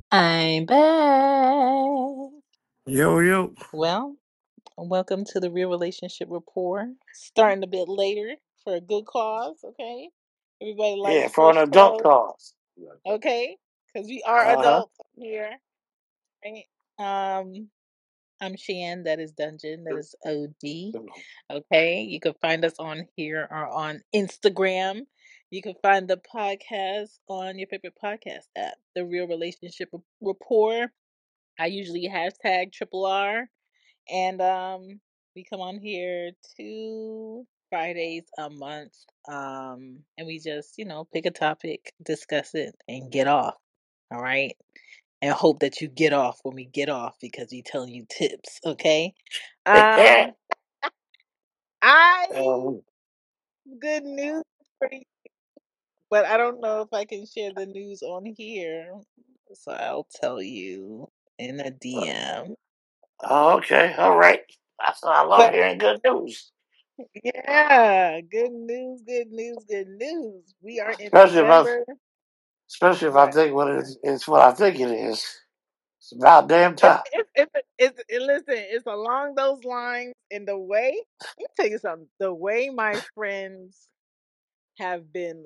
I'm back. Yo, yo. Well, welcome to the Real Relationship Rapport. Starting a bit later for a good cause, okay? Everybody Yeah, likes for fresh an adult clothes, cause. okay? Because we are Uh-huh. adults here, right? Um, I'm Shan, that is Dungeon, that is OD, okay? You can find us on here or on Instagram. You can find the podcast on your favorite podcast app, The Real Relationship Rapport. I usually hashtag triple R, and we come on here 2 Fridays a month, and we just pick a topic, discuss it, and get off. All right, and hope that you get off when we get off because we telling you tips. Okay, um, I um, good news for you, but I don't know if I can share the news on here, so I'll tell you in a DM. okay, all right. That's what I love But hearing good news. yeah, good news, good news, good news. We are in Especially if I November. especially if I What? think it's what I think it is. It's about damn time. Listen, it's along those lines. In the way, let me tell you something. The way my friends have been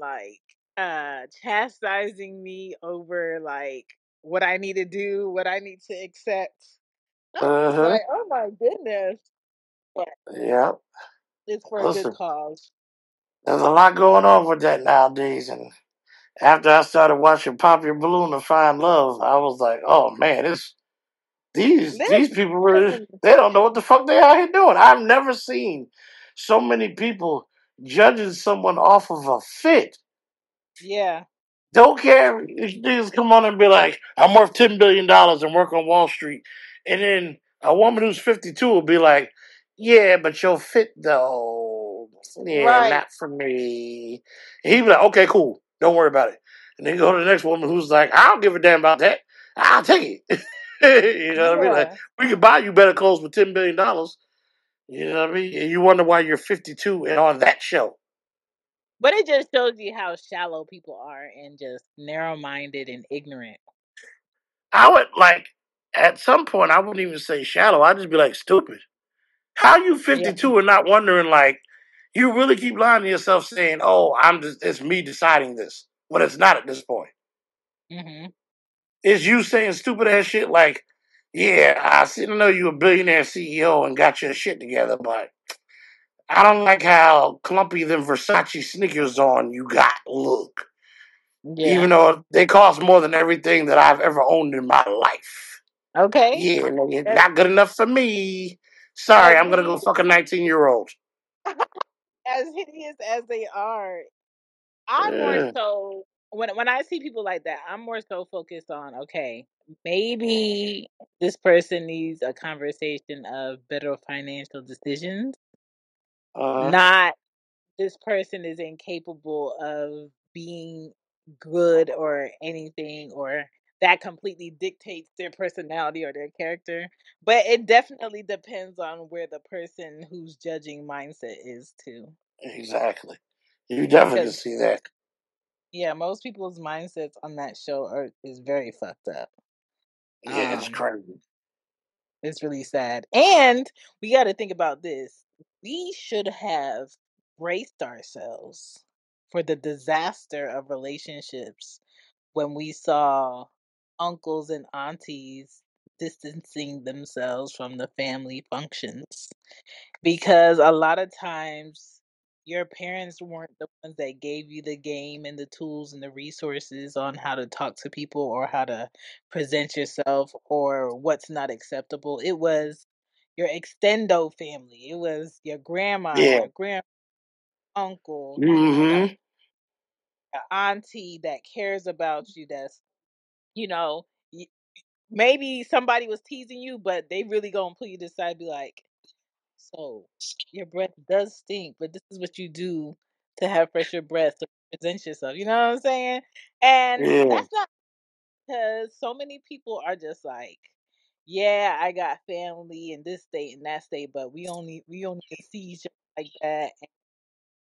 chastising me over what I need to do, what I need to accept. I'm just Uh-huh. like, oh my goodness. But Yeah. it's for a good Listen, cause. there's a lot going on with that nowadays, and after I started watching Pop Your Balloon and Find Love, I was like, oh man, it's these people really Listen. they don't know what the fuck they out here doing. I've never seen so many people judging someone off of a fit. Yeah. Don't care. These niggas come on and be like, I'm worth $10 billion and work on Wall Street. And then a woman who's 52 will be like, yeah, but you're fit though. Yeah, Right. not for me. And he'd be like, okay, cool. Don't worry about it. And then go to the next woman who's like, I don't give a damn about that. I'll take it. You know what I mean? Like, Yeah. we could buy you better clothes with $10 billion. You know what I mean? And you wonder why you're 52 and on that show. But it just shows you how shallow people are and just narrow minded and ignorant. I would like, at some point, I wouldn't even say shallow. I'd just be like, stupid. How you Yeah. 52 and not wondering, like, you really keep lying to yourself saying, oh, it's me deciding this, when it's not at this point. Hmm. It's you saying stupid ass shit like, yeah, I know you a billionaire CEO and got your shit together, but I don't like how clumpy them Versace sneakers on you got look. Yeah. Even though they cost more than everything that I've ever owned in my life. Okay. Yeah, nigga, As, not good enough for me. Sorry, as I'm gonna go hideous fuck a 19-year-old. as hideous as they are, I'm more so when I see people like that, I'm more so focused on okay, maybe this person needs a conversation of better financial decisions, Uh, not this person is incapable of being good or anything or that completely dictates their personality or their character, but it definitely depends on where the person who's judging mindset is too, exactly. You definitely can because see that. yeah, most people's mindsets on that show are is very fucked up. Yeah, it's um crazy. it's really sad, and we got to think about this. We should have braced ourselves for the disaster of relationships when we saw uncles and aunties distancing themselves from the family functions. Because a lot of times your parents weren't the ones that gave you the game and the tools and the resources on how to talk to people or how to present yourself or what's not acceptable. It was your extendo family. It was your grandma, Yeah. your grand uncle, that Mm-hmm. auntie that cares about you, that's you know, y- maybe somebody was teasing you, but they really gonna put you to the side, be like, so your breath does stink, but this is what you do to have fresher breath to present yourself. You know what I'm saying? And Yeah. that's not because so many people are just like, yeah, I got family in this state and that state, but we only see each other like that. And,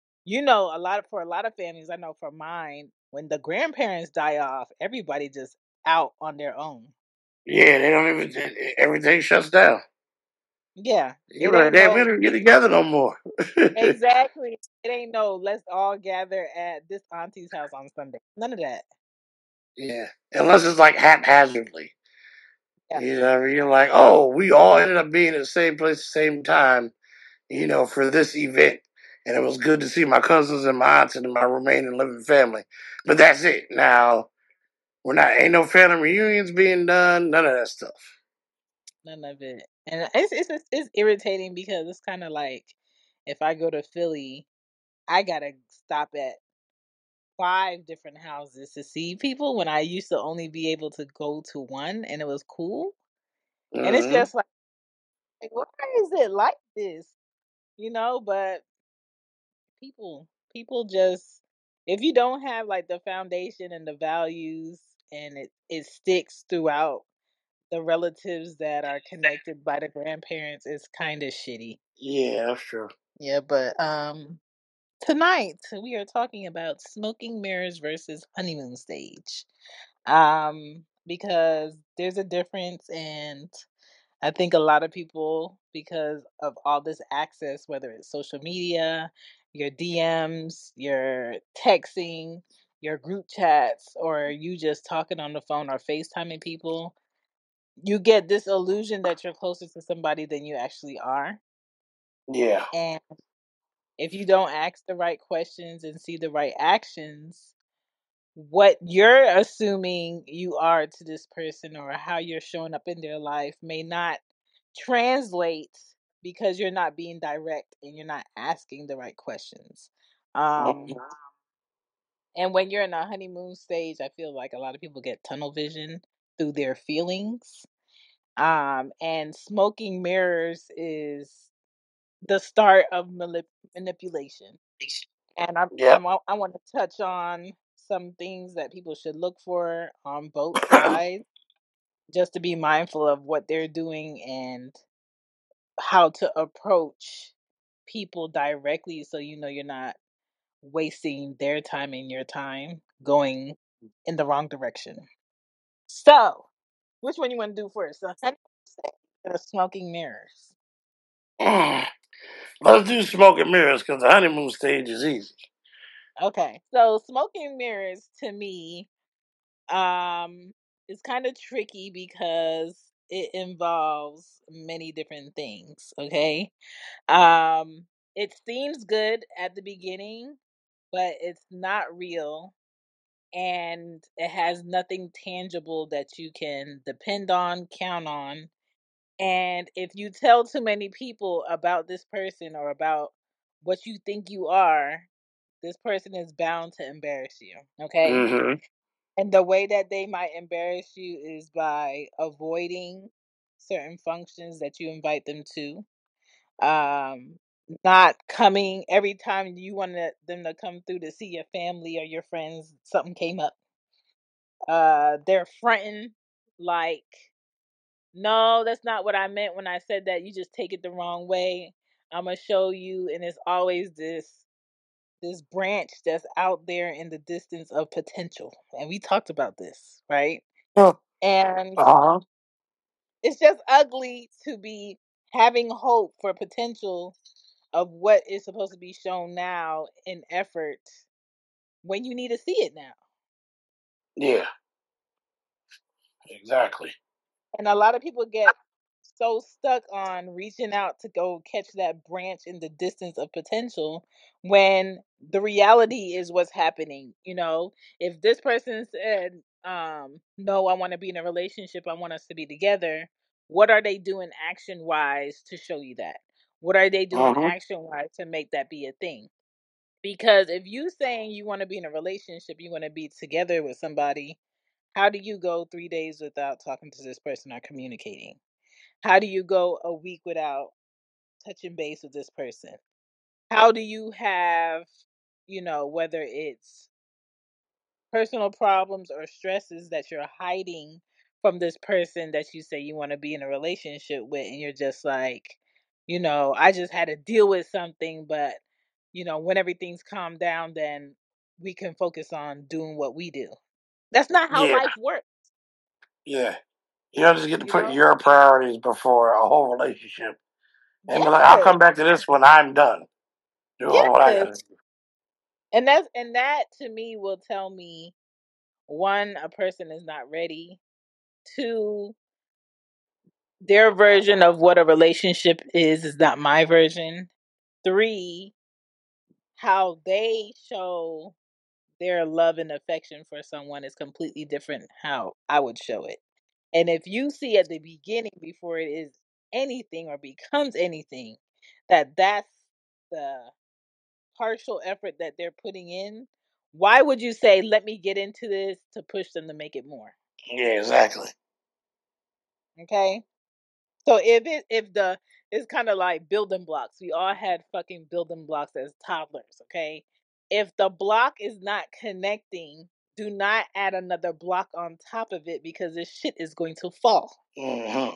a lot of for a lot of families, I know for mine, when the grandparents die off, everybody just out on their own. Yeah, they don't even. Everything shuts down. Yeah, You it like, ain't damn, we no don't get together no more. exactly. It ain't no let's all gather at this auntie's house on Sunday. None of that. Yeah, unless it's like haphazardly. Yeah, You know, you're like, oh, we all ended up being at the same place, at the same time. For this event, and it was good to see my cousins and my aunts and my remaining living family. But that's it. Now we're not. Ain't no family reunions being done. None of that stuff. none of it. And it's irritating because it's kind of like if I go to Philly, I gotta stop at five different houses to see people when I used to only be able to go to one and it was cool. And it's Hmm. just like why is it like this? But people just if you don't have like the foundation and the values and it sticks throughout the relatives that are connected by the grandparents, it's kind of shitty. Yeah, that's true. Yeah, but tonight we are talking about smoking mirrors versus honeymoon stage. Because there's a difference, and I think a lot of people, because of all this access, whether it's social media, your DMs, your texting, your group chats, or you just talking on the phone or FaceTiming people, you get this illusion that you're closer to somebody than you actually are. Yeah. And if you don't ask the right questions and see the right actions, what you're assuming you are to this person or how you're showing up in their life may not translate because you're not being direct and you're not asking the right questions. Um, Mhm. and when you're in a honeymoon stage, I feel like a lot of people get tunnel vision through their feelings. And smoking mirrors is the start of manipulation. And Yep. I want to touch on some things that people should look for on both sides, just to be mindful of what they're doing and how to approach people directly, so you're not wasting their time and your time going in the wrong direction. So, which one you want to do first? The honeymoon stage or the smoking mirrors? Mm. Let's do smoke and mirrors because the honeymoon stage is easy. Okay, so smoking mirrors to me Um, it's kind of tricky because it involves many different things, okay? It seems good at the beginning, but it's not real and it has nothing tangible that you can depend on, count on. And if you tell too many people about this person or about what you think you are, this person is bound to embarrass you, okay? Hmm. And the way that they might embarrass you is by avoiding certain functions that you invite them to. Um, Not coming every time you wanted them to come through to see your family or your friends, something came up. They're fronting like, no, that's not what I meant when I said that. You just take it the wrong way. I'm gonna show you, and it's always this branch that's out there in the distance of potential. And we talked about this, right? Uh And huh. it's just ugly to be having hope for potential of what is supposed to be shown now in effort when you need to see it now. Yeah. Exactly. And a lot of people get so stuck on reaching out to go catch that branch in the distance of potential when the reality is what's happening. If this person said, no, I want to be in a relationship, I want us to be together, what are they doing action wise to show you that? What are they doing Hmm. action wise to make that be a thing? Because if you saying you want to be in a relationship, you want to be together with somebody, how do you go 3 days without talking to this person or communicating? How do you go a week without touching base with this person? How do you have, whether it's personal problems or stresses that you're hiding from this person that you say you want to be in a relationship with, and you're just like, I just had to deal with something, but, when everything's calmed down, then we can focus on doing what we do. That's not how Yeah. life works. Yeah. You don't just get to You put know? your priorities before a whole relationship and be like, I'll Yes. come back to this when I'm done doing what I gotta Yes. do. And that to me will tell me, one, a person is not ready. Two, their version of what a relationship is not my version. Three, how they show their love and affection for someone is completely different how I would show it. And if you see at the beginning before it is anything or becomes anything that that's the partial effort that they're putting in, why would you say let me get into this to push them to make it more? Yeah, exactly. Okay? So if the it's kind of like building blocks. We all had fucking building blocks as toddlers, okay? If the block is not connecting, do not add another block on top of it because this shit is going to fall. Mm-hmm.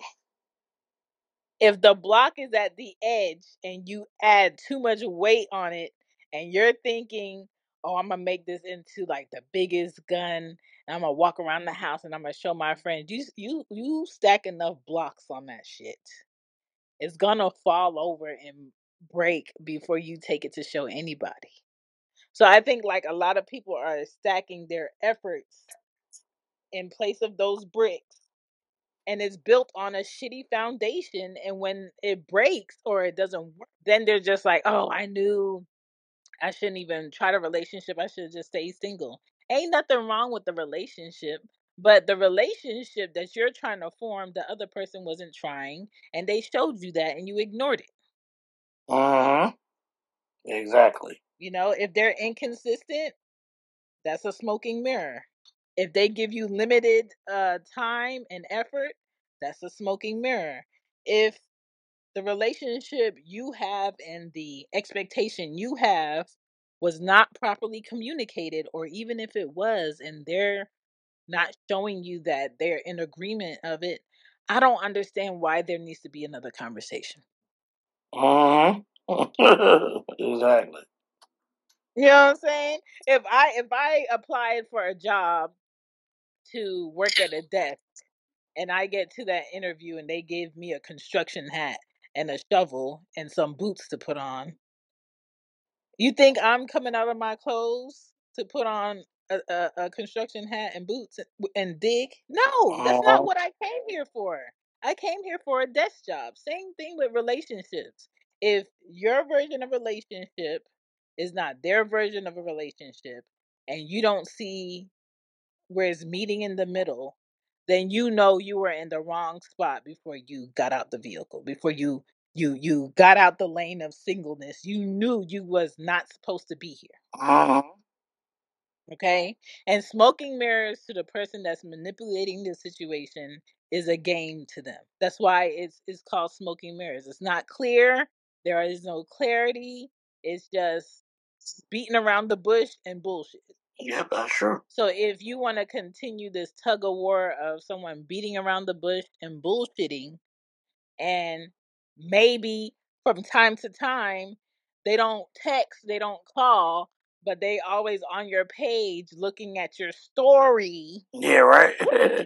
If the block is at the edge and you add too much weight on it and you're thinking, "Oh, I'm going to make this into like the biggest gun and I'm going to walk around the house and I'm going to show my friends." You stack enough blocks on that shit. It's gonna fall over and break before you take it to show anybody. So I think like a lot of people are stacking their efforts in place of those bricks and it's built on a shitty foundation, and when it breaks or it doesn't work, then they're just like, "Oh, I knew I shouldn't even try the relationship. I should just stay single." Ain't nothing wrong with the relationship, but the relationship that you're trying to form, the other person wasn't trying, and they showed you that and you ignored it. Mm-hmm. Exactly. You know, if they're inconsistent, that's a smoking mirror. If they give you limited time and effort, that's a smoking mirror. If the relationship you have and the expectation you have was not properly communicated, or even if it was and they're not showing you that they're in agreement of it, I don't understand why there needs to be another conversation. Mm-hmm. Exactly. You know what I'm saying? If I applied for a job to work at a desk and I get to that interview and they gave me a construction hat and a shovel and some boots to put on, you think I'm coming out of my clothes to put on a construction hat and boots and dig? No, that's not Mm-hmm. what I came here for. I came here for a desk job. Same thing with relationships. If your version of relationship is not their version of a relationship and you don't see where it's meeting in the middle, then you know you were in the wrong spot before you got out the vehicle, before you got out the lane of singleness. You knew you was not supposed to be here. Mm-hmm. Okay? And smoking mirrors to the person that's manipulating the situation is a game to them. That's why it's called smoking mirrors. It's not clear. There is no clarity. It's just beating around the bush and bullshit. Yep, that's true. So if you want to continue this tug of war of someone beating around the bush and bullshitting, and maybe from time to time they don't text, they don't call, but they always on your page looking at your story. Yeah, right.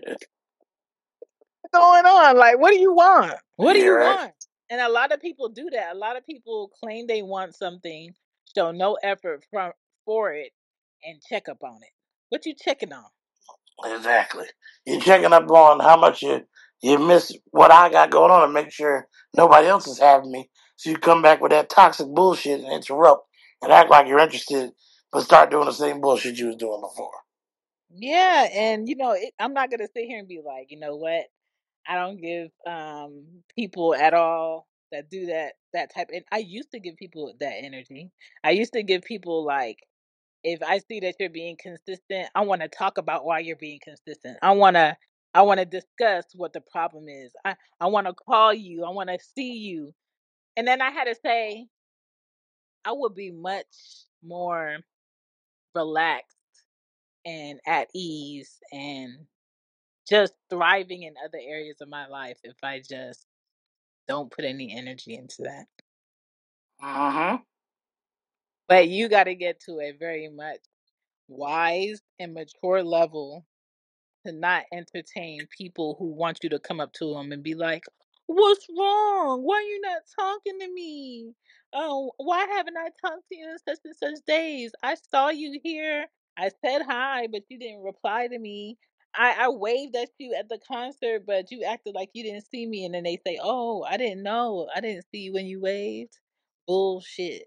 What's going on? Like, what do you want? What do Yeah, you right. want? And a lot of people do that. A lot of people claim they want something, show no effort from for it, and check up on it. What you checking on? Exactly. You're checking up on how much you miss what I got going on and make sure nobody else is having me. So you come back with that toxic bullshit and interrupt and act like you're interested, but start doing the same bullshit you was doing before. Yeah, and I'm not gonna sit here and be like, you know what? I don't give people at all that do that type. And I used to give people that energy. I used to give people like, if I see that you're being consistent, I want to talk about why you're being consistent. I want to discuss what the problem is. I want to call you. I want to see you. And then I had to say I would be much more relaxed and at ease and just thriving in other areas of my life if I just don't put any energy into that. Mm-hmm. But you got to get to a very much wise and mature level to not entertain people who want you to come up to them and be like, "What's wrong? Why are you not talking to me? Oh, why haven't I talked to you in such and such days? I saw you here. I said hi, but you didn't reply to me. I waved at you at the concert, but you acted like you didn't see me." And then they say, "Oh, I didn't know. I didn't see you when you waved." Bullshit.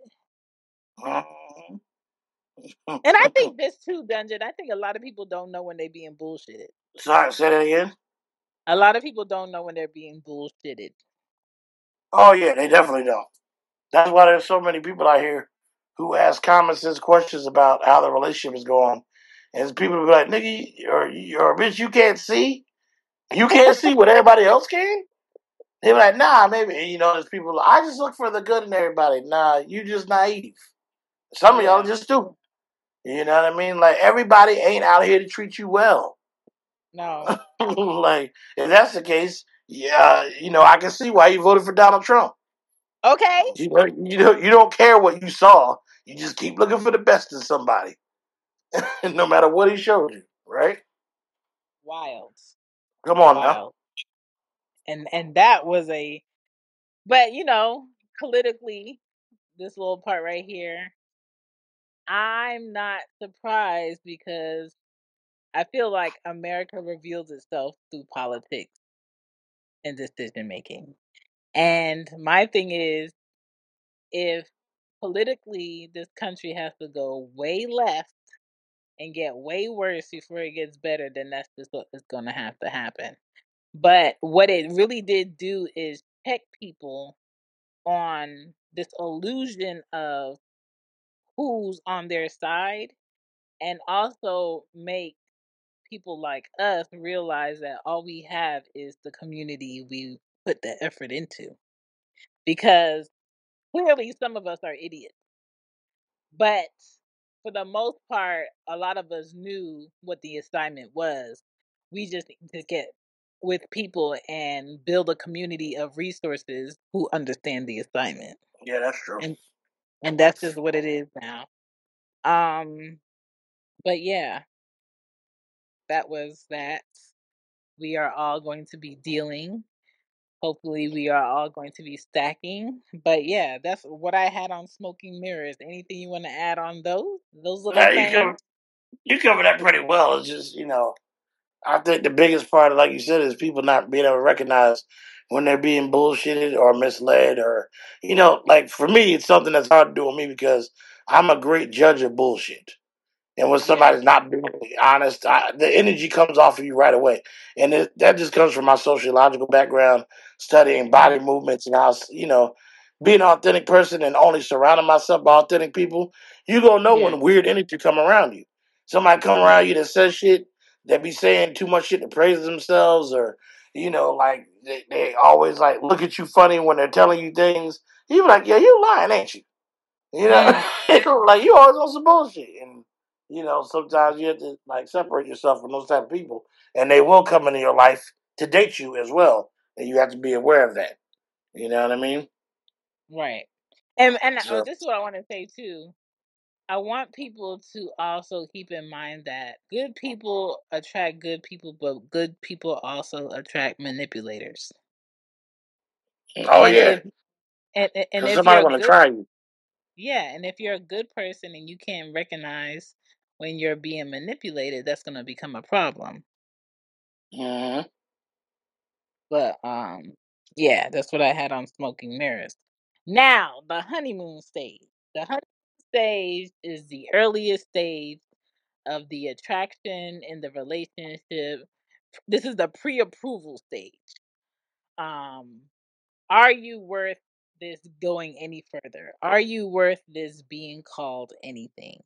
And I think this too, Dungeon. I think a lot of people don't know when they're being bullshitted. Sorry, say that again. A lot of people don't know when they're being bullshitted. Oh yeah, they definitely don't. That's why there's so many people out here who ask common sense questions about how the relationship is going. And people be like, "Nigga, or bitch, you can't see. You can't see what everybody else can." They be like, "Nah, maybe." There's people. I just look for the good in everybody. Nah, you just naive. Some of y'all Yeah. just do. You know what I mean? Like everybody ain't out here to treat you well. No. Like if that's the case, yeah, I can see why you voted for Donald Trump. Okay. You don't care what you saw. You just keep looking for the best in somebody, no matter what he showed you. Right? Wild. Come on now. Wild. And that was a but politically, this little part right here, I'm not surprised because I feel like America reveals itself through politics and decision making. And my thing is, if politically this country has to go way left and get way worse before it gets better, then that's just what is going to have to happen. But what it really did do is check people on this illusion of who's on their side, and also make people like us realize that all we have is the community we put the effort into. Because clearly some of us are idiots. But for the most part, a lot of us knew what the assignment was. We just need to get with people and build a community of resources who understand the assignment. Yeah, that's true. And and that's just what it is now. Um but yeah, that was that. We are all going to be dealing. Hopefully we are all going to be stacking. But yeah, that's what I had on smoking mirrors. Anything you want to add on those little Now things? you cover that pretty well. It's just I think the biggest part, like you said, is people not being able to recognize when they're being bullshitted or misled, or like for me, it's something that's hard to do with me because I'm a great judge of bullshit. And when Yeah. somebody's not being honest, the energy comes off of you right away. And that just comes from my sociological background, studying Mhm. body movements and how, being an authentic person and only surrounding myself by authentic people, you gonna know Yeah. when weird energy come around you. Somebody come Yeah. around you that says shit, that be saying too much shit to praise themselves, or, like they always like look at you funny when they're telling you things. You be like, yeah, you lying, ain't you? You know, Mm. like you always on some bullshit, and sometimes you have to like separate yourself from those type of people, and they will come into your life to date you as well, and you have to be aware of that. You know what I mean? Right. And So, this is what I want to say too. I want people to also keep in mind that good people attract good people, but good people also attract manipulators. oh And yeah, and because if you're somebody a want to good try you. yeah, and if you're a good person and you can't recognize when you're being manipulated, that's going to become a problem. Hmm. But yeah, that's what I had on smoking mirrors. Now, the honeymoon stage. The honeymoon stage is the earliest stage of the attraction in the relationship. This is the pre-approval stage. Um, are you worth this going any further? Are you worth this being called anything?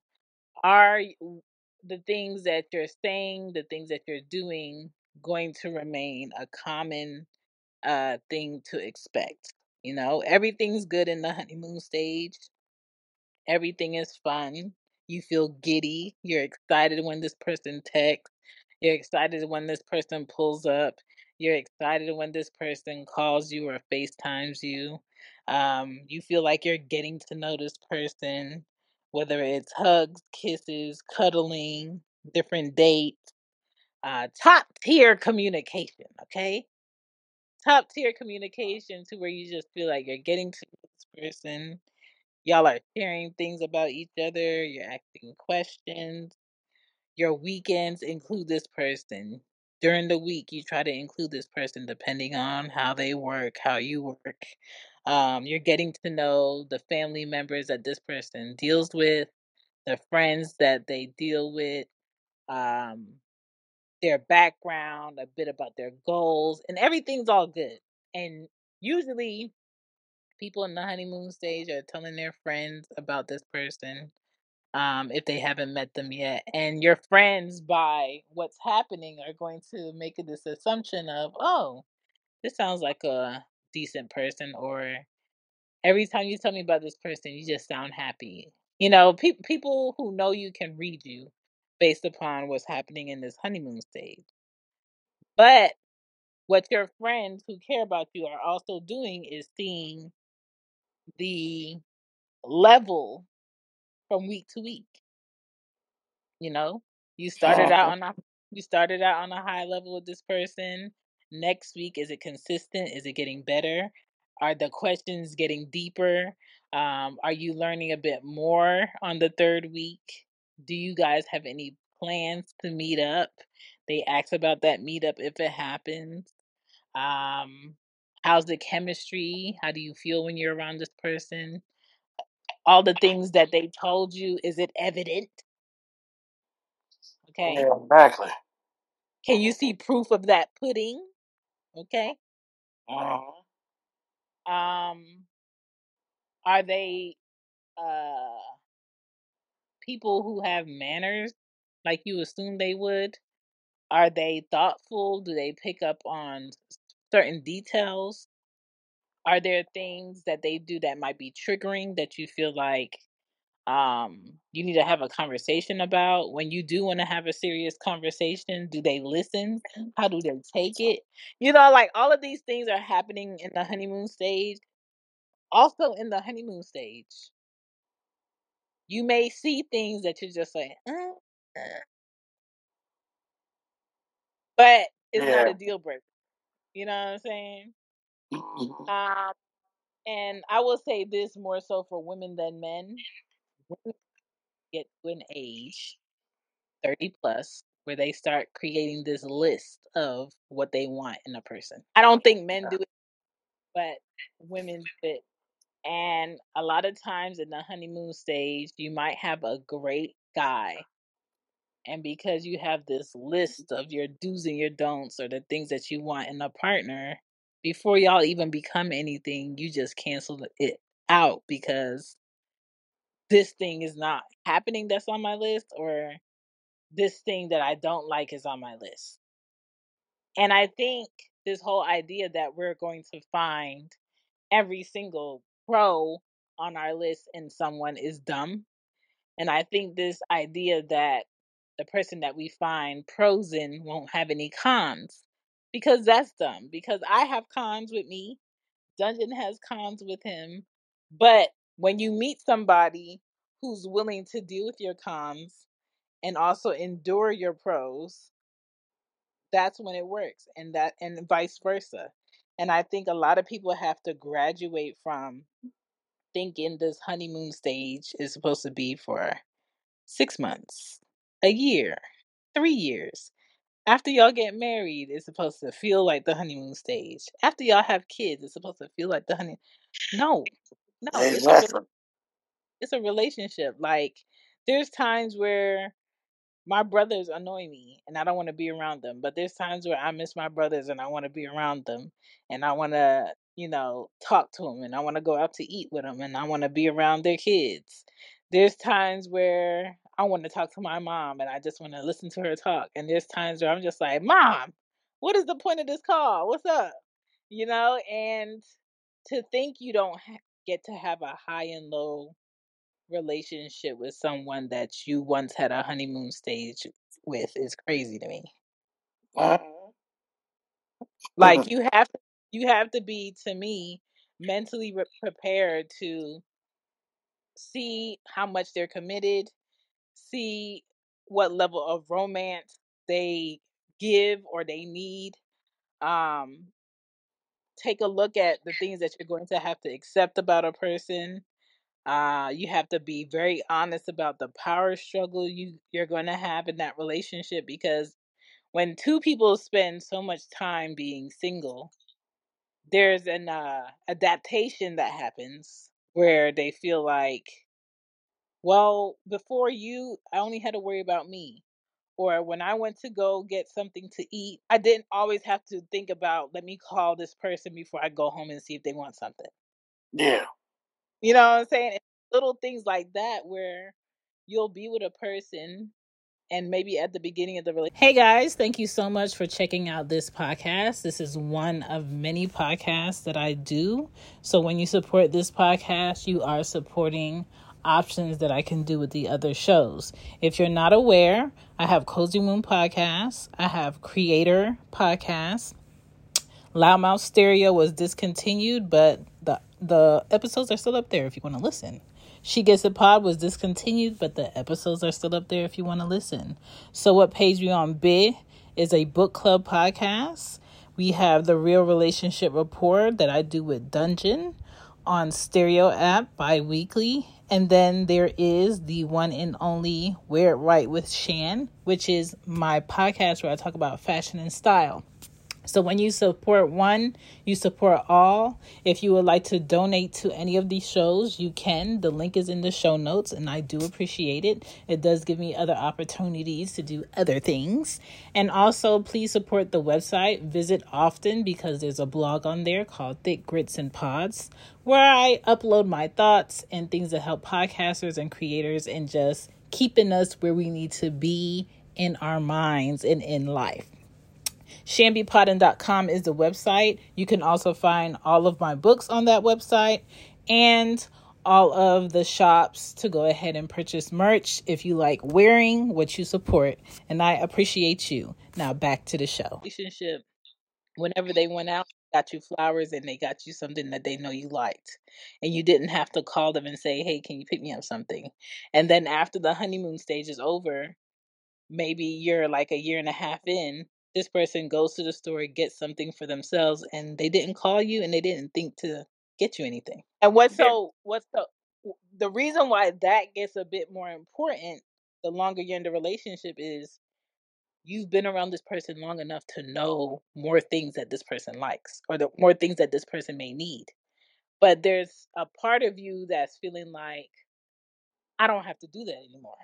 The things that you're saying, the things that you're doing, going to remain a common thing to expect? Everything's good in the honeymoon stage. Everything is fun. You feel giddy. You're excited when this person texts. You're excited when this person pulls up. You're excited when this person calls you or FaceTimes you. You feel like you're getting to know this person, whether it's hugs, kisses, cuddling, different dates. top tier communication, okay? Top tier communication to where you just feel like you're getting to this person. Y'all are sharing things about each other, you're asking questions. Your weekends include this person. During the week, you try to include this person depending on how they work, how you work. You're getting to know the family members that this person deals with, the friends that they deal with, um, their background, a bit about their goals, and everything's all good. And usually, people in the honeymoon stage are telling their friends about this person if they haven't met them yet. And your friends, by what's happening, are going to make this assumption of, oh, this sounds like a decent person, or every time you tell me about this person, you just sound happy. You know, people who know you can read you based upon what's happening in this honeymoon stage. But what your friends who care about you are also doing is seeing the level from week to week. You know, you started out Mhm. on a you started out on a high level with this person. Next week, is it consistent? Is it getting better? Are the questions getting deeper? Are you learning a bit more on the third week? Do you guys have any plans to meet up? They ask about that meetup if it happens. Um, how's the chemistry? How do you feel when you're around this person? All the things that they told you, is it evident? Okay. Yeah, exactly. Can you see proof of that pudding? Okay. Mhm. Um, are they uh people who have manners like you assume they would? Are they thoughtful? Do they pick up on certain details? Are there things that they do that might be triggering that you feel like you need to have a conversation about? When you do want to have a serious conversation, do they listen? How do they take it? You know, like all of these things are happening in the honeymoon stage. Also in the honeymoon stage, you may see things that you're just like, but it's not Yeah. a deal breaker. You know what I'm saying? Mhm. Um, and I will say this more so for women than men. Women get to an age 30 plus where they start creating this list of what they want in a person. I don't think men do it, but women do it. And a lot of times in the honeymoon stage, you might have a great guy. And because you have this list of your do's and your don'ts or the things that you want in a partner, before y'all even become anything, you just cancel it out because this thing is not happening that's on my list, or this thing that I don't like is on my list. And I think this whole idea that we're going to find every single pro on our list in someone is dumb. And I think this idea that the person that we find pros in won't have any cons, because that's dumb. Because I have cons with me, Dungeon has cons with him. But when you meet somebody who's willing to deal with your cons and also endure your pros, that's when it works, and vice versa. And I think a lot of people have to graduate from thinking this honeymoon stage is supposed to be for 6 months, a year, 3 years. After y'all get married, it's supposed to feel like the honeymoon stage. After y'all have kids, it's supposed to feel like the honey. No, no, Exactly. it's a relationship. Like there's times where my brothers annoy me and I don't want to be around them. But there's times where I miss my brothers and I want to be around them and I want to, talk to them and I want to go out to eat with them and I want to be around their kids. There's times where I want to talk to my mom and I just want to listen to her talk. And there's times where I'm just like, Mom, what is the point of this call? What's up? And to think you don't get to have a high and low relationship with someone that you once had a honeymoon stage with is crazy to me. Mhm. Like you have to be, to me, mentally prepared to see how much they're committed, see what level of romance they give or they need. Um, Take a look at the things that you're going to have to accept about a person. You have to be very honest about the power struggle you're going to have in that relationship, because when two people spend so much time being single, there's an adaptation that happens where they feel like, well, before you, I only had to worry about me. Or when I went to go get something to eat, I didn't always have to think about, let me call this person before I go home and see if they want something. Yeah. You know what I'm saying? It's little things like that where you'll be with a person and maybe at the beginning of the relationship. Hey guys, thank you so much for checking out this podcast. This is one of many podcasts that I do. So when you support this podcast, you are supporting options that I can do with the other shows. If you're not aware, I have Cozy Moon Podcasts, I have Creator Podcasts. Loudmouth Stereo was discontinued, but the episodes are still up there if you want to listen. She Gets It Pod was discontinued, but the episodes are still up there if you want to listen. So What Page We On Bid is a book club podcast. We have the Real Relationship Report that I do with Dungeon on Stereo app bi-weekly. And then there is the one and only Wear It Right with Shan, which is my podcast where I talk about fashion and style. So when you support one, you support all. If you would like to donate to any of these shows, you can. The link is in the show notes, and I do appreciate it. It does give me other opportunities to do other things. And also, please support the website. Visit often, because there's a blog on there called Thick Grits and Pods, where I upload my thoughts and things that help podcasters and creators and just keeping us where we need to be in our minds and in life. ShanbyPodden.com is the website. You can also find all of my books on that website and all of the shops to go ahead and purchase merch if you like wearing what you support. And I appreciate you. Now back to the show. Relationship, whenever they went out, got you flowers and they got you something that they know you liked. And you didn't have to call them and say, hey, can you pick me up something? And then after the honeymoon stage is over, maybe you're like a year and a half in, this person goes to the store, gets something for themselves, and they didn't call you and they didn't think to get you anything. And what's the reason why that gets a bit more important the longer you're in the relationship is you've been around this person long enough to know more things that this person likes or the more things that this person may need. But there's a part of you that's feeling like, I don't have to do that anymore.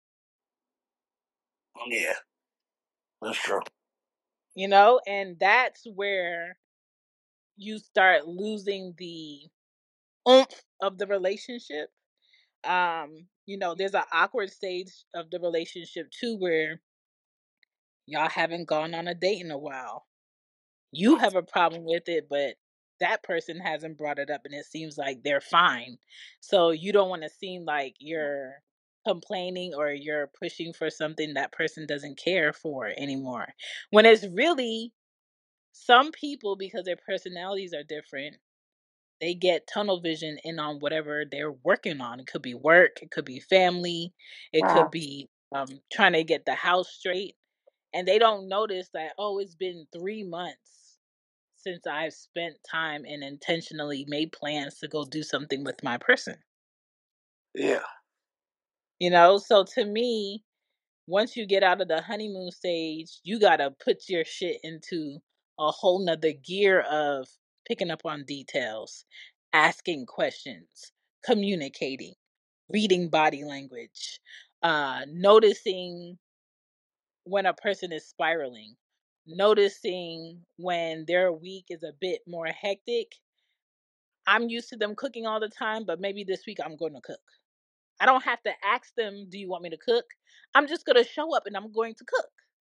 Yeah. That's true. You know, and that's where you start losing the oomph of the relationship. There's an awkward stage of the relationship too where y'all haven't gone on a date in a while. You have a problem with it, but that person hasn't brought it up and it seems like they're fine. So you don't want to seem like you're complaining or you're pushing for something that person doesn't care for anymore. When it's really some people, because their personalities are different, they get tunnel vision in on whatever they're working on. It could be work, it could be family, it could be trying to get the house straight. And they don't notice that, oh, it's been 3 months since I've spent time and intentionally made plans to go do something with my person. Yeah. So to me, once you get out of the honeymoon stage, you gotta put your shit into a whole nother gear of picking up on details, asking questions, communicating, reading body language, noticing when a person is spiraling, noticing when their week is a bit more hectic. I'm used to them cooking all the time, but maybe this week I'm going to cook. I don't have to ask them, do you want me to cook? I'm just going to show up and I'm going to cook.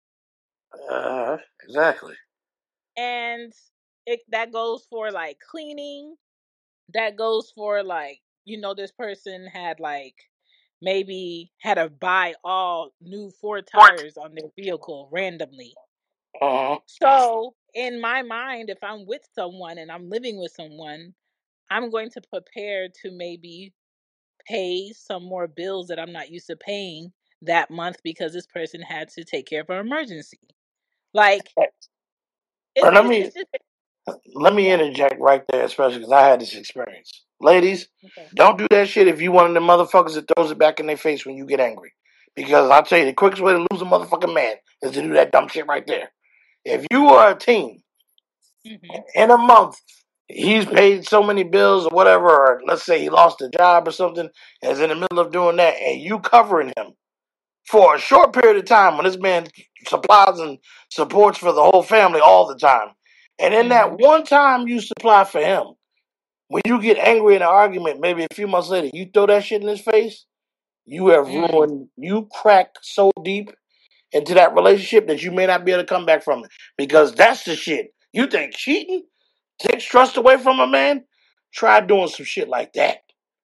Exactly. And that goes for like cleaning. That goes for like, this person had like maybe had to buy all new 4 tires on their vehicle randomly. Uh-huh. So in my mind, if I'm with someone and I'm living with someone, I'm going to prepare to maybe pay some more bills that I'm not used to paying that month because this person had to take care of an emergency. Like Or it's just let me yeah. interject right there, especially because I had this experience. Ladies, Okay. don't do that shit if you one of them motherfuckers that throws it back in their face when you get angry. Because I'll tell you, the quickest way to lose a motherfucking man is to do that dumb shit right there. If you are a team Mhm. in a month, he's paid so many bills or whatever, or let's say he lost a job or something, and is in the middle of doing that, and you covering him for a short period of time when this man supplies and supports for the whole family all the time. And in that Mhm. one time you supply for him, when you get angry in an argument, maybe a few months later, you throw that shit in his face, you have Mm. ruined, you cracked so deep into that relationship that you may not be able to come back from it. Because that's the shit. You think cheating takes trust away from a man? Try doing some shit like that.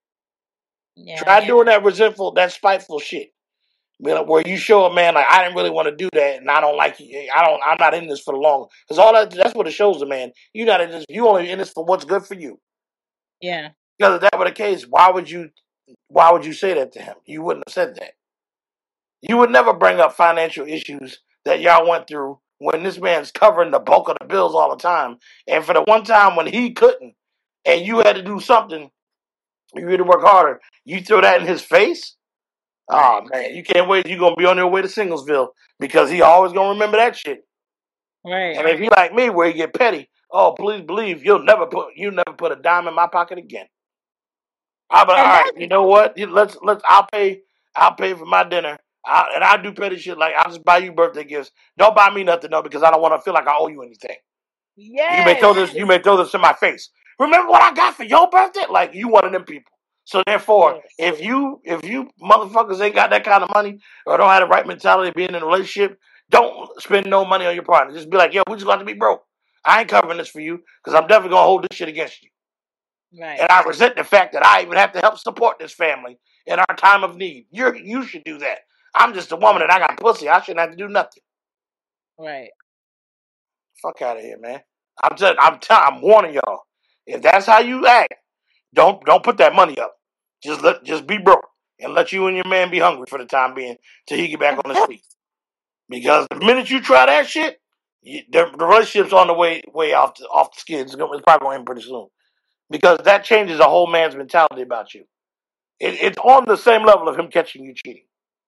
Yeah. Try doing that resentful, that spiteful shit. Where you show a man like I didn't really want to do that, and I don't like you. I'm not in this for the long. Because that's what it shows a man. You're not in this. You only in this for what's good for you. Yeah. Because if that were the case, why would you say that to him? You wouldn't have said that. You would never bring up financial issues that y'all went through when this man's covering the bulk of the bills all the time. And for the one time when he couldn't, and you had to do something, you had to work harder. You throw that in his face. Right. Oh man, you can't wait. You're gonna be on your way to Singlesville because he always gonna remember that shit. Right. And if he like me, where he get petty, oh please believe you never put a dime in my pocket again. I'll be like, And all right, that's you know what? Let's I'll pay for my dinner. And I do petty shit like I'll just buy you birthday gifts. Don't buy me nothing though because I don't want to feel like I owe you anything. You may yes. throw this you may throw this in my face. Remember what I got for your birthday? Like you one of them people. So therefore, Yes. if you motherfuckers ain't got that kind of money or don't have the right mentality of being in a relationship, don't spend no money on your partner. Just be like, yo, we just got to be broke. I ain't covering this for you because I'm definitely gonna hold this shit against you. And Right. I resent the fact that I even have to help support this family in our time of need. You should do that. I'm just a woman Right. and I got pussy. I shouldn't have to do nothing. Right. Fuck out of here, man. I'm warning y'all. If that's how you act, don't put that money up. Just be broke and let you and your man be hungry for the time being till he get back on his feet. Because the minute you try that shit, the relationship's on the way off the skids. It's probably going to end pretty soon. Because that changes a whole man's mentality about you. It's on the same level of him catching you cheating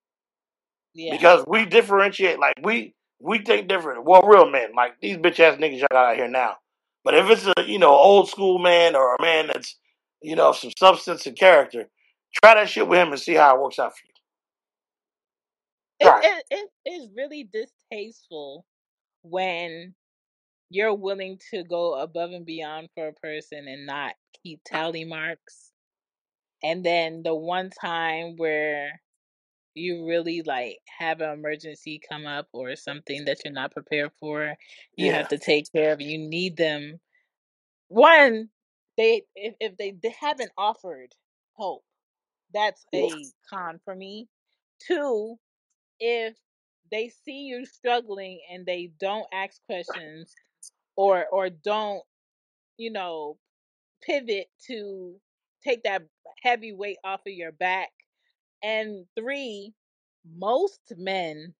Yeah. because we differentiate. Like we think different. Well, real men, like these bitch ass niggas y'all got out here now. But if it's a old school man or a man that's some substance and character, try that shit with him and see how it works out for you. It Try it. it it is really distasteful when you're willing to go above and beyond for a person and not keep tally marks. And then the one time where you really like have an emergency come up or something that you're not prepared for, you Yeah. have to take care of, you need them. One, they if they haven't offered help, that's Yeah. a con for me. Two, if they see you struggling and they don't ask questions or don't, you know, pivot to take that heavy weight off of your back. And three, most men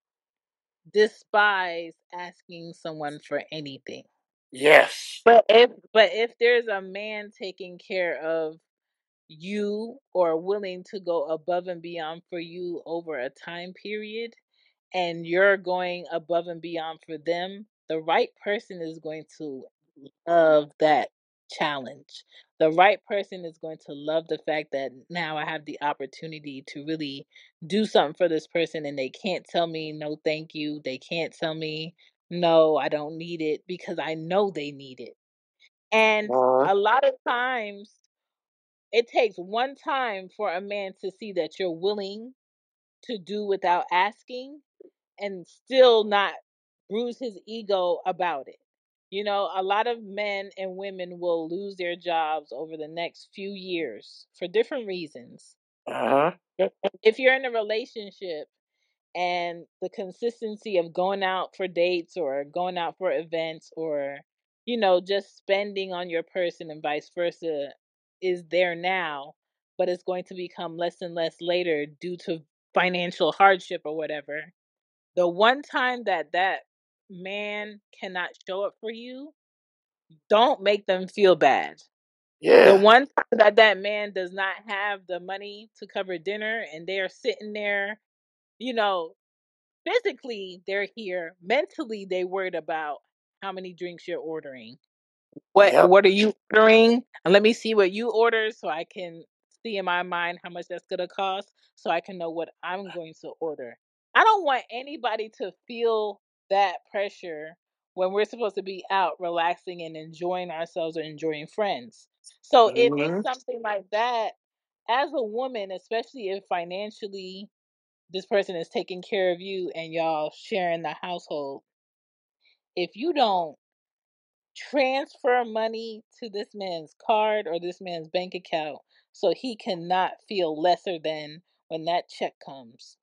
despise asking someone for anything. Yes. But if there's a man taking care of you or willing to go above and beyond for you over a time period and you're going above and beyond for them, the right person is going to love that challenge. The right person is going to love the fact that now I have the opportunity to really do something for this person and they can't tell me no thank you. They can't tell me no, I don't need it because I know they need it. And Uh-huh. a lot of times it takes one time for a man to see that you're willing to do without asking and still not bruise his ego about it. You know, a lot of men and women will lose their jobs over the next few years for different reasons. Uh-huh. If you're in a relationship and the consistency of going out for dates or going out for events or, just spending on your person and vice versa is there now, but it's going to become less and less later due to financial hardship or whatever. The one time that man cannot show up for you, don't make them feel bad. The Yeah. one time that that man does not have the money to cover dinner and they are sitting there, you know, physically they're here, mentally they worried about how many drinks you're ordering. Yep. What are you ordering? And let me see what you order so I can see in my mind how much that's gonna cost so I can know what I'm going to order. I don't want anybody to feel that pressure when we're supposed to be out relaxing and enjoying ourselves or enjoying friends. So if it's Hmm. something like that, as a woman, especially if financially this person is taking care of you and y'all sharing the household, if you don't transfer money to this man's card or this man's bank account so he cannot feel lesser than when that check comes.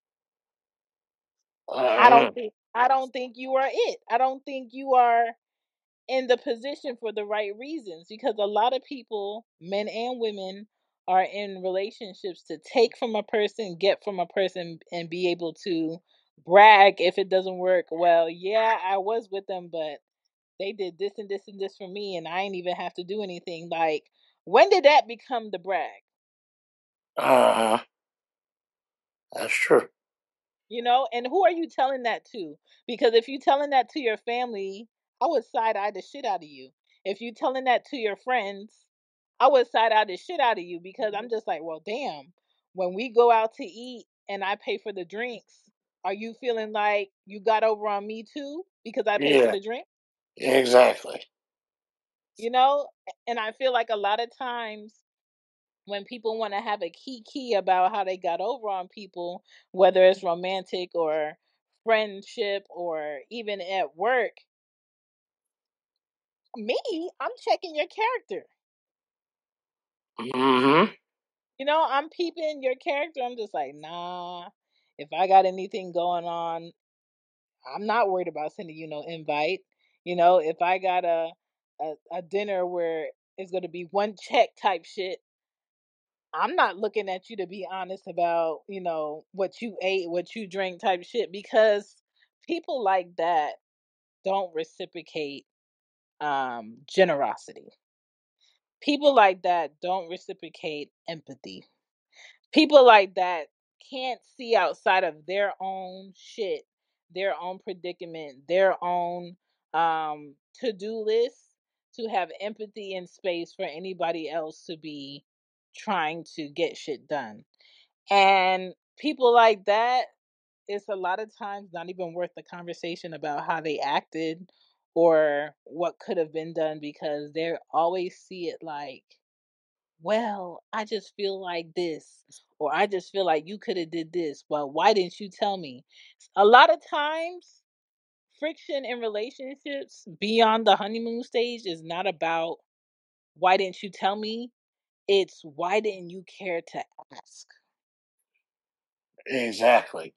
Uh, I don't think you are it. I don't think you are in the position for the right reasons because a lot of people, men and women, are in relationships to take from a person, get from a person and be able to brag if it doesn't work. Well, yeah, I was with them, but they did this and this and this for me and I ain't even have to do anything. Like, when did that become the brag? uh, that's true. You know, and who are you telling that to? Because if you telling that to your family, I would side eye the shit out of you. If you telling that to your friends, I would side eye the shit out of you because I'm just like, well, damn. When we go out to eat and I pay for the drinks, are you feeling like you got over on me too because I paid for Yeah. the drink? Exactly. You know, and I feel like a lot of times when people want to have a key about how they got over on people, whether it's romantic or friendship or even at work, me, I'm checking your character. Hmm. You know, I'm peeping your character. I'm just like, nah, if I got anything going on, I'm not worried about sending you no invite. You know, if I got a dinner where it's going to be one check type shit, I'm not looking at you to be honest about, you know, what you ate, what you drank type shit because people like that don't reciprocate generosity. People like that don't reciprocate empathy. People like that can't see outside of their own shit, their own predicament, their own to-do list to have empathy and space for anybody else to be trying to get shit done. And people like that, it's a lot of times not even worth the conversation about how they acted or what could have been done because they always see it like, well, I just feel like this, or I just feel like you could have did this. Well, why didn't you tell me? A lot of times, friction in relationships beyond the honeymoon stage is not about why didn't you tell me? It's why didn't you care to ask? Exactly.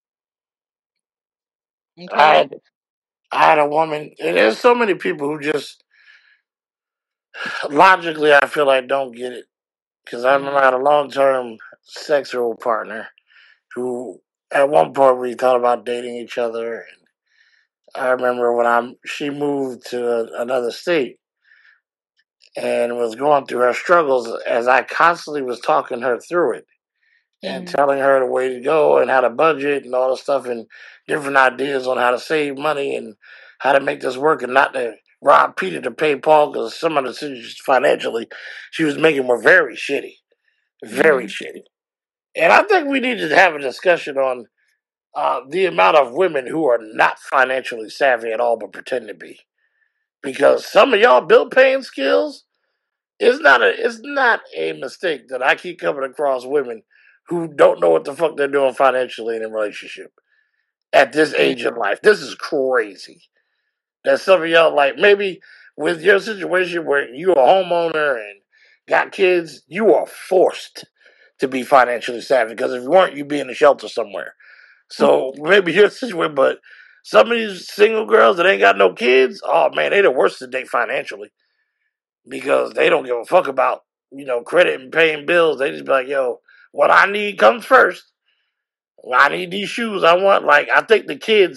I Okay? had, I had a woman. And there's so many people who just logically, I feel like don't get it because I remember I Mhm. had a long term sexual partner who, at one point, we thought about dating each other. And I remember when she moved to another state and was going through her struggles as I constantly was talking her through it and Mhm. telling her the way to go and how to budget and all the stuff and different ideas on how to save money and how to make this work and not to rob Peter to pay Paul because some of the decisions financially she was making were very shitty, very Mhm. shitty. And I think we need to have a discussion on the amount of women who are not financially savvy at all but pretend to be. Because some of y'all bill paying skills, it's not a mistake that I keep coming across women who don't know what the fuck they're doing financially in a relationship at this Mm. age in life. This is crazy. That some of y'all like maybe with your situation where you're a homeowner and got kids, you are forced to be financially savvy because if you weren't, you'd be in a shelter somewhere. So maybe your situation, but some of these single girls that ain't got no kids, oh man, they the worst to date financially because they don't give a fuck about credit and paying bills. They just be like, yo, what I need comes first. I need these shoes. I want I think the kids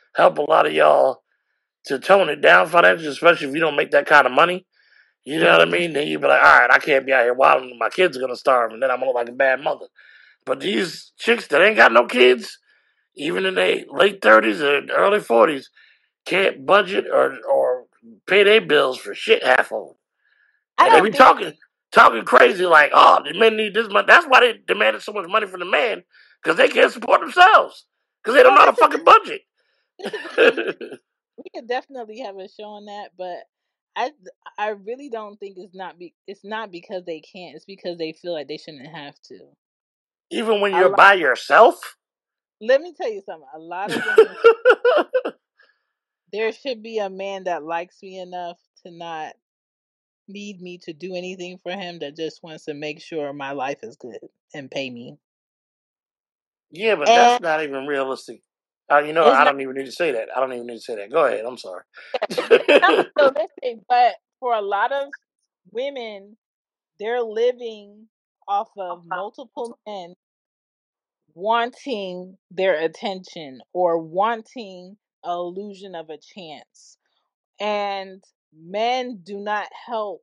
help a lot of y'all to tone it down financially, especially if you don't make that kind of money. You know what I Mm-hmm. mean? Then you be like, all right, I can't be out here wilding. My kids are gonna starve, and then I'm gonna look like a bad mother. But these chicks that ain't got no kids, even in their late 30s or early 40s, can't budget or pay their bills for shit half of them. I And they don't be think. talking crazy like, oh, the men need this money. That's why they demanded so much money from the man, because they can't support themselves, because they don't Well, know how to fucking budget. this is the thing. We could definitely have a show on that, but I I really don't think it's not because they can't. It's because they feel like they shouldn't have to. Even when A you're lot. by yourself. Let me tell you something. A lot of women, there should be a man that likes me enough to not need me to do anything for him, that just wants to make sure my life is good and pay me. Yeah, but that's And not even realistic. it's I not don't even need to say that. I don't even need to say that. Go ahead. I'm sorry. not realistic, but for a lot of women, they're living off of multiple men wanting their attention or wanting a illusion of a chance. And men do not help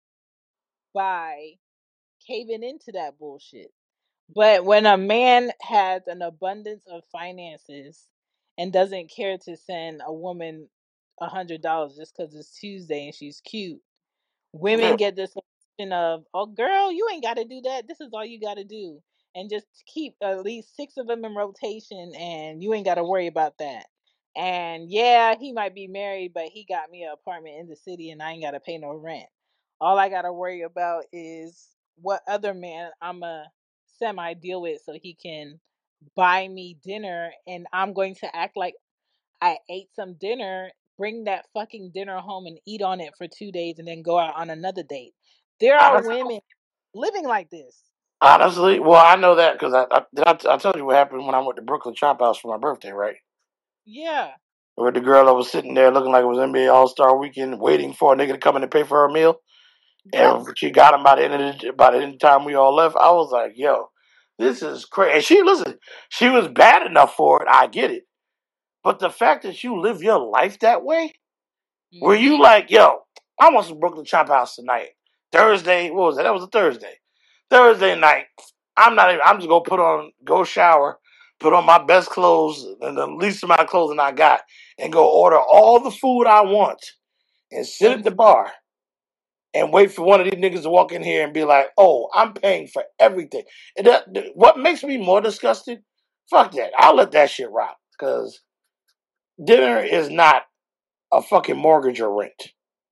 by caving into that bullshit. But when a man has an abundance of finances and doesn't care to send a woman $100 just because it's Tuesday and she's cute, Yeah. women get this impression of, oh, girl, you ain't got to do that. This is all you got to do. And just keep at least six of them in rotation, and you ain't got to worry about that. And yeah, he might be married, but he got me an apartment in the city and I ain't got to pay no rent. All I got to worry about is what other man I'm a semi deal with so he can buy me dinner, and I'm going to act like I ate some dinner, bring that fucking dinner home and eat on it for 2 days and then go out on another date. There are Honest, women living like this. honestly, well, I know that because I told you what happened when I went to Brooklyn Chop House for my birthday, right? Yeah. With the girl that was sitting there looking like it was NBA All Star Weekend, waiting for a nigga to come in and pay for her meal, Yep. and she got him by the end of the time we all left. I was like, yo, this is crazy. And she was bad enough for it. I get it, but the fact that you live your life that way. Were you Mhm. like, yo, I want some Brooklyn Chop House tonight? Thursday, what was that? That was a Thursday. Thursday night. I'm just gonna go shower, put on my best clothes and the least amount of clothing I got, and go order all the food I want and sit at And the bar and wait for one of these niggas to walk in here and be like, oh, I'm paying for everything. And what makes me more disgusted? Fuck that. I'll let that shit rock. Because dinner is not a fucking mortgage or rent.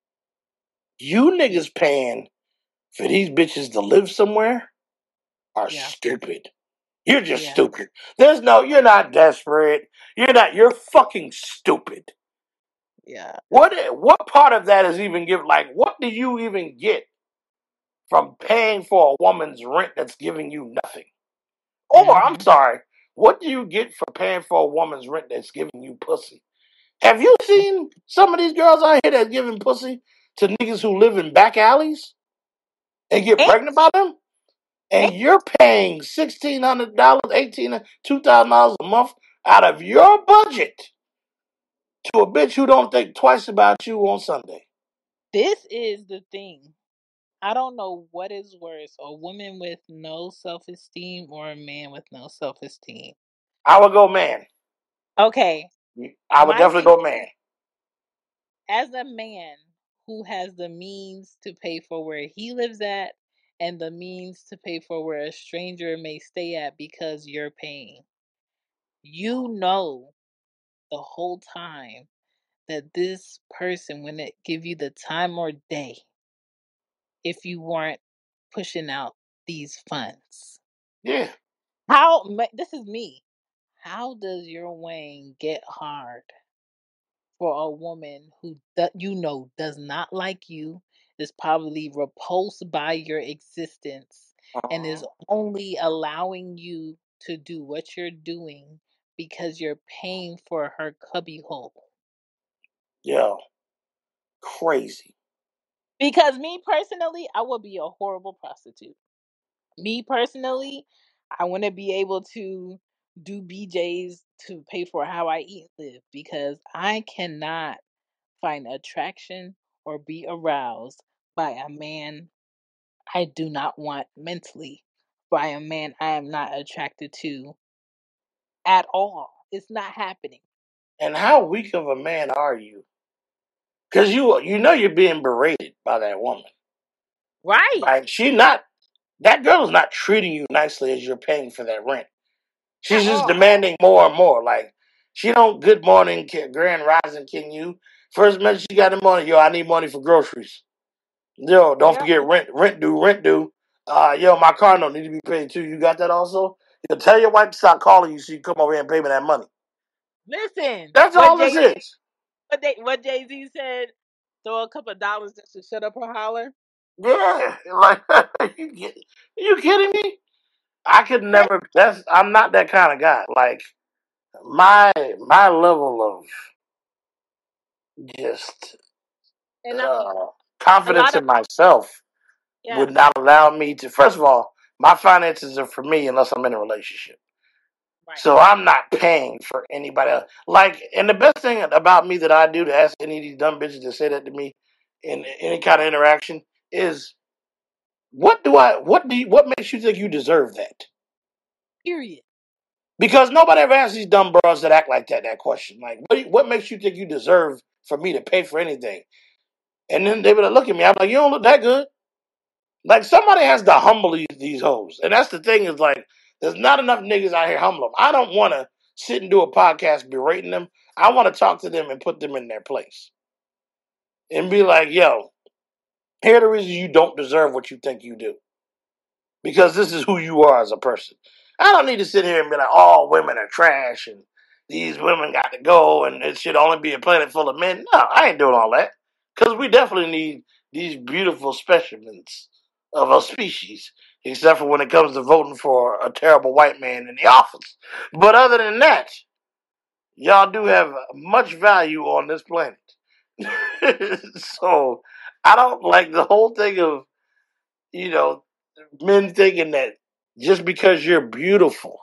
You yeah, niggas paying for these bitches to live somewhere are yeah, stupid. You're just yeah. stupid. You're not desperate. You're fucking stupid. Yeah. What part of that is even give, like, what do you even get from paying for a woman's rent that's giving you nothing? Or, I'm Mhm. sorry, what do you get for paying for a woman's rent that's giving you pussy? Have you seen some of these girls out here that's giving pussy to niggas who live in back alleys and get And, pregnant by them? and And you're paying $1,600, $2,000 a month out of your budget to a bitch who don't think twice about you on Sunday. this is the thing. I don't know what is worse, a woman with no self-esteem or a man with no self-esteem. I would go man. Okay, I would my definitely thing, go man. as a man who has the means to pay for where he lives at and the means to pay for where a stranger may stay at because you're paying, you know the whole time that this person wouldn't give you the time or day if you weren't pushing out these funds. Yeah. This is me. How does your Wayne get hard for a woman who does not like you, is probably repulsed by your existence, and is only allowing you to do what you're doing because you're paying for her cubbyhole? Yo, crazy. Because me personally, I would be a horrible prostitute. Me personally, I want to be able to do BJ's to pay for how I eat and live because I cannot find attraction or be aroused by a man I do not want mentally, by a man I am not attracted to at all. It's not happening. And how weak of a man are you? Because you know you're being berated by that woman. Right. Like that girl is not treating you nicely as you're paying for that rent. At She's just all. demanding more and more. Like she don't good morning, grand rising, can you? First message she got in the morning, yo, I need money for groceries. Yo, don't Yep. forget rent due. Yo, my car don't need to be paid too. You got that also? You tell your wife to stop calling you so you come over here and pay me that money. Listen, That's all this is. What Jay Z said, throw a couple of dollars just to shut up her holler. Yeah, like you kidding me? I could Right. never. I'm not that kind of guy. Like my level of just And uh, a confidence lot of in myself yeah, would not allow me to. First of all, my finances are for me unless I'm in a relationship. right. So I'm not paying for anybody else. Like, and the best thing about me that I do to ask any of these dumb bitches to say that to me in any kind of interaction is, what makes you think you deserve that? Period. Because nobody ever asks these dumb bros that act like that question. Like, what makes you think you deserve for me to pay for anything? And then they would look at me. I'm like, you don't look that good. Like somebody has to humble these hoes, and that's the thing is like, there's not enough niggas out here humble them. I don't want to sit and do a podcast berating them. I want to talk to them and put them in their place and be like, yo, here are the reasons you don't deserve what you think you do because this is who you are as a person. I don't need to sit here and be like, all women are trash and these women got to go and it should only be a planet full of men. No, I ain't doing all that because we definitely need these beautiful specimens of a species, except for when it comes to voting for a terrible white man in the office. But other than that, y'all do have much value on this planet. So I don't like the whole thing of, you know, men thinking that just because you're beautiful,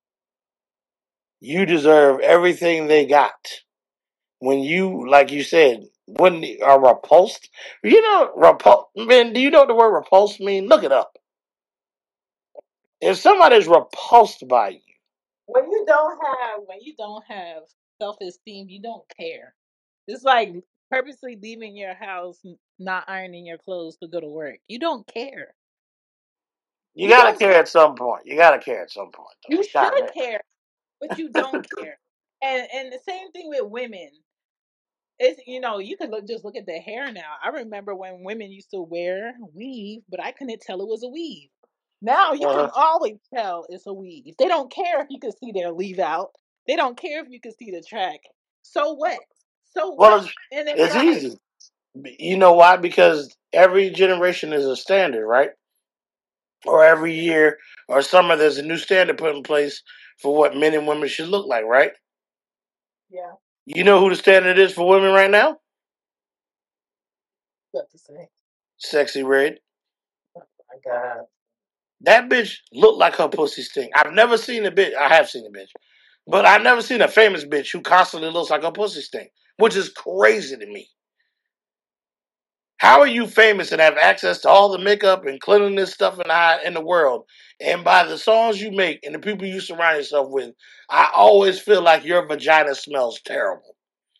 you deserve everything they got. When you, like you said, when are repulsed, man, do you know what the word repulsed mean? Look it up. If somebody's repulsed by you, When you don't have self esteem, you don't care. It's like purposely leaving your house, not ironing your clothes to go to work. You don't care. you You gotta don't care care. at some point. You gotta care at some point, though. You should God damn. care, but you don't care. And the same thing with women. It's you can just look at the hair now. I remember when women used to wear weave, but I couldn't tell it was a weave. Now you can Uh-huh. always tell it's a weave. They don't care if you can see their leave out. They don't care if you can see the track. So what? So Well, what? And then it's easy. You know why? Because every generation is a standard, right? Or every year or summer, there's a new standard put in place for what men and women should look like, right? yeah, You know who the standard is for women right now? what to say? Sexy Red. Oh my God. That bitch looked like her pussy stink. I've never seen a bitch. I have seen a bitch, but I've never seen a famous bitch who constantly looks like her pussy stink, which is crazy to me. How are you famous and have access to all the makeup and cleanliness stuff in the world, and by the songs you make and the people you surround yourself with, I always feel like your vagina smells terrible.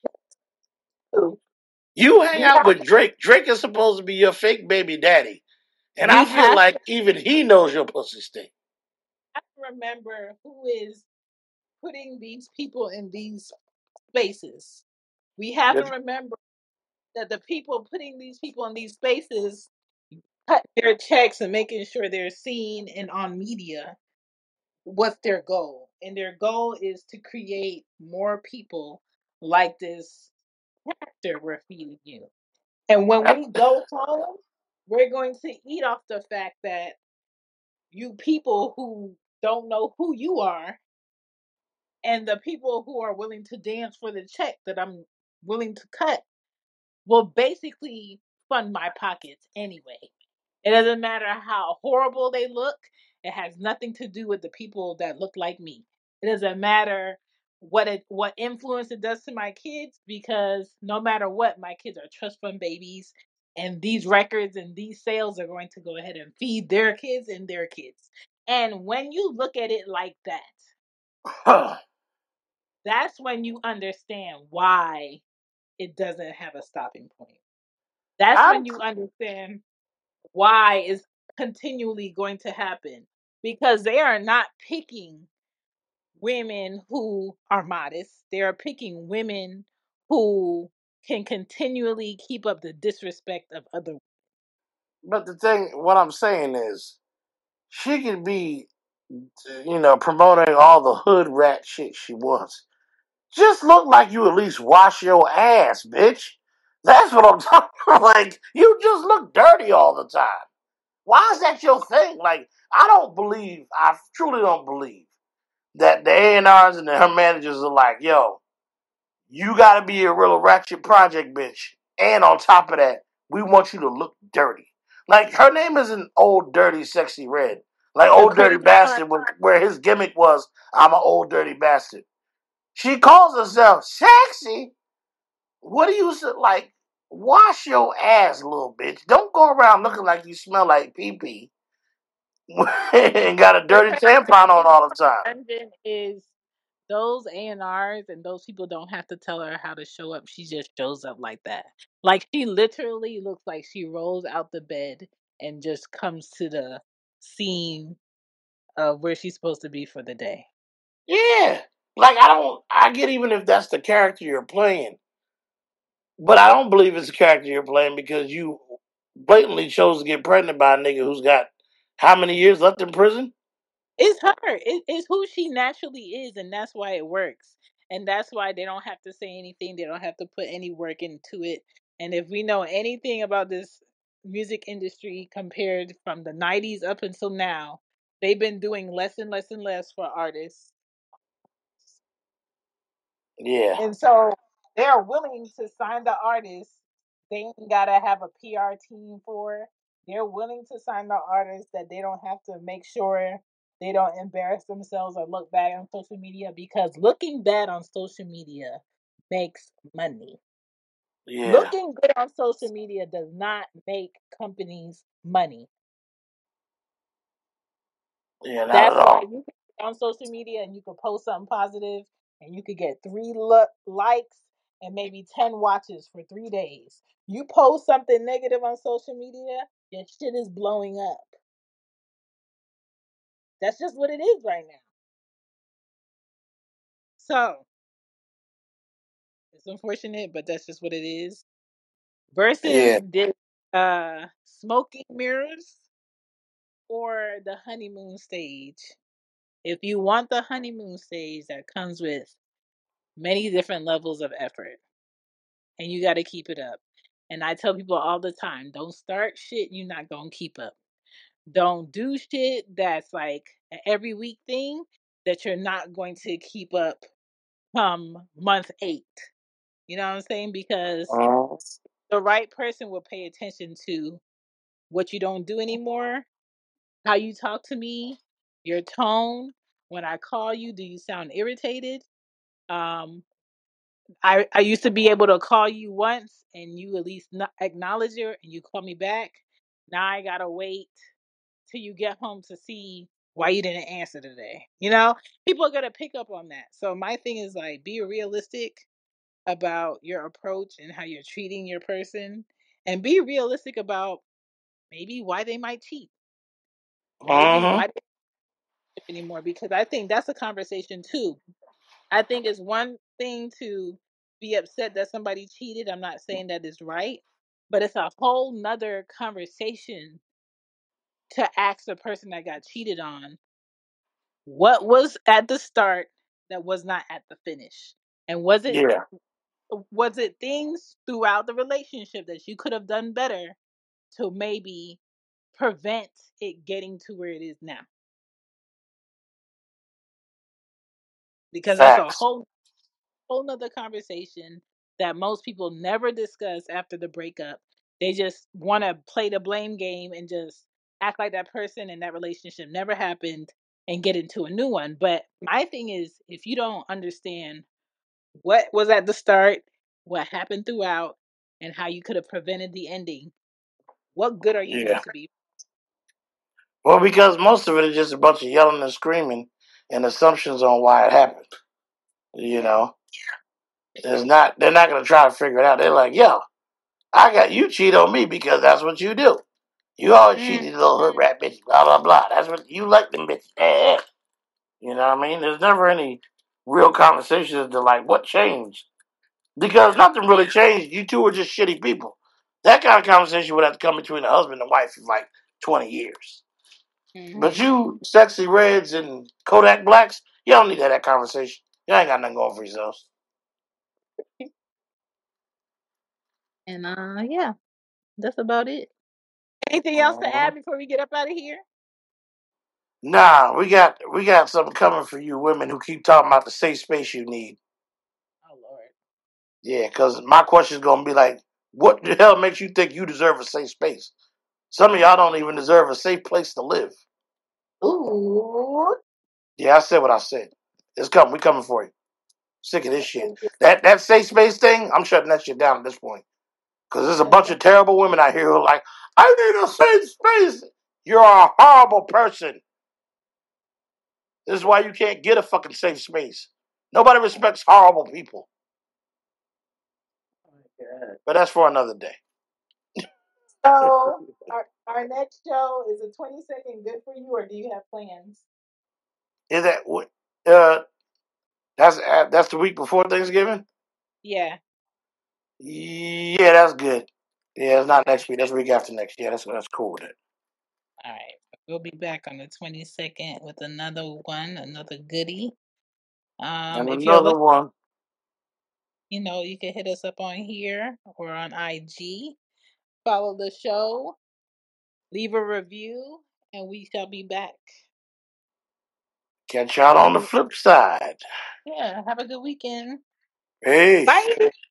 You hang We out have with Drake. Drake is supposed to be your fake baby daddy, and I we feel have like even he knows your pussy stink. to remember who is putting these people in these spaces. We have to remember that the people putting these people in these spaces cut their checks and making sure they're seen and on media. What's their goal? And their goal is to create more people like this actor we're feeding you. And when we go home, we're going to eat off the fact that you people who don't know who you are and the people who are willing to dance for the check that I'm willing to cut will basically fund my pockets anyway. It doesn't matter how horrible they look. It has nothing to do with the people that look like me. It doesn't matter what influence it does to my kids, because no matter what, my kids are trust fund babies, and these records and these sales are going to go ahead and feed their kids and their kids. And when you look at it like that, that's when you understand why it doesn't have a stopping point. That's I'm when you understand why it's continually going to happen, because they are not picking women who are modest. They are picking women who can continually keep up the disrespect of other. but the thing, what I'm saying is, she could be, promoting all the hood rat shit she wants. Just look like you at least wash your ass, bitch. That's what I'm talking about. Like, you just look dirty all the time. Why is that your thing? Like, I truly don't believe that the A&Rs and her managers are like, yo, you gotta be a real ratchet project bitch. And on top of that, we want you to look dirty. Like, her name isn't Old Dirty Sexy Red. Like The Old Dirty crazy part, Bastard, where his gimmick was, I'm an old dirty bastard. She calls herself sexy. What do you like? Wash your ass, little bitch. Don't go around looking like you smell like pee pee and got a the dirty crazy tampon on all the time. dungeon is those A&Rs and those people don't have to tell her how to show up. She just shows up like that. Like she literally looks like she rolls out the bed and just comes to the scene of where she's supposed to be for the day. Yeah. Like, I get even if that's the character you're playing, but I don't believe it's the character you're playing because you blatantly chose to get pregnant by a nigga who's got how many years left in prison? It's her. It's who she naturally is, and that's why it works. And that's why they don't have to say anything. They don't have to put any work into it. And if we know anything about this music industry compared from the '90s up until now, they've been doing less and less and less for artists. Yeah. And so they're willing to sign the artist. They ain't gotta have a PR team for. They're willing to sign the artist that they don't have to make sure they don't embarrass themselves or look bad on social media, because looking bad on social media makes money. Yeah. Looking good on social media does not make companies money. Yeah, not at That's why all. you can get on social media and you can post something positive and you could get three likes and maybe 10 watches for 3 days. You post something negative on social media, your shit is blowing up. That's just what it is right now. So it's unfortunate, but that's just what it is. Versus Yeah. did smoking mirrors or the honeymoon stage. If you want the honeymoon stage, that comes with many different levels of effort, and you got to keep it up. And I tell people all the time, don't start shit you're not going to keep up. Don't do shit that's like an every week thing that you're not going to keep up come month 8. You know what I'm saying? Because Uh, the right person will pay attention to what you don't do anymore, how you talk to me, your tone. When I call you, do you sound irritated? Um, I used to be able to call you once and you at least acknowledge it and you call me back. Now I gotta wait till you get home to see why you didn't answer today. People are gonna pick up on that. So my thing is like, be realistic about your approach and how you're treating your person, and be realistic about maybe why they might cheat, maybe uh-huh. why they don't anymore. Because I think that's a conversation too. I think it's one thing to be upset that somebody cheated. I'm not saying that is right, but it's a whole nother conversation to ask the person that got cheated on what was at the start that was not at the finish. And Yeah. was it things throughout the relationship that you could have done better to maybe prevent it getting to where it is now? Because that's a Facts. whole nother conversation that most people never discuss after the breakup. They just want to play the blame game and just act like that person and that relationship never happened and get into a new one. But my thing is, if you don't understand what was at the start, what happened throughout, and how you could have prevented the ending, what good are you Yeah. going to be? Well, because most of it is just a bunch of yelling and screaming and assumptions on why it happened. You Yeah. know, it's not. They're not going to try to figure it out. They're like, "Yo, I got you cheat on me because that's what you do. You always cheat Mm, these little hood rat bitches. Blah blah blah. That's what you like them bitches." You know what I mean? There's never any real conversations to like what changed because nothing really changed. You two are just shitty people. That kind of conversation would have to come between a husband and wife for like 20 years. But hmm you sexy reds and Kodak blacks, you don't need that conversation. You ain't got nothing going for yourselves. And yeah, that's about it. Anything else to Uh-huh. add before we get up out of here? Nah, we got something coming for you women who keep talking about the safe space you need. Oh Lord. Yeah, because my question is gonna be like, what the hell makes you think you deserve a safe space? Some of y'all don't even deserve a safe place to live. Ooh. Yeah, I said what I said. It's coming. We coming for you. Sick of this shit. That safe space thing, I'm shutting that shit down at this point. Because there's a bunch of terrible women out here who are like, I need a safe space. You're a horrible person. This is why you can't get a fucking safe space. Nobody respects horrible people. Oh my God. But that's for another day. So our next show is the 22nd good for you, or do you have plans? Is that uh that's the week before Thanksgiving? Yeah. Yeah, that's good. Yeah, it's not next week. That's the week after next. Yeah, that's cool with it. All right. We'll be back on the 22nd with another one, another goodie. And If you're another looking, one. you can hit us up on here or on IG. Follow the show, leave a review, and we shall be back. Catch y'all Have a on the good, flip side. yeah, have a good weekend. Peace. Bye.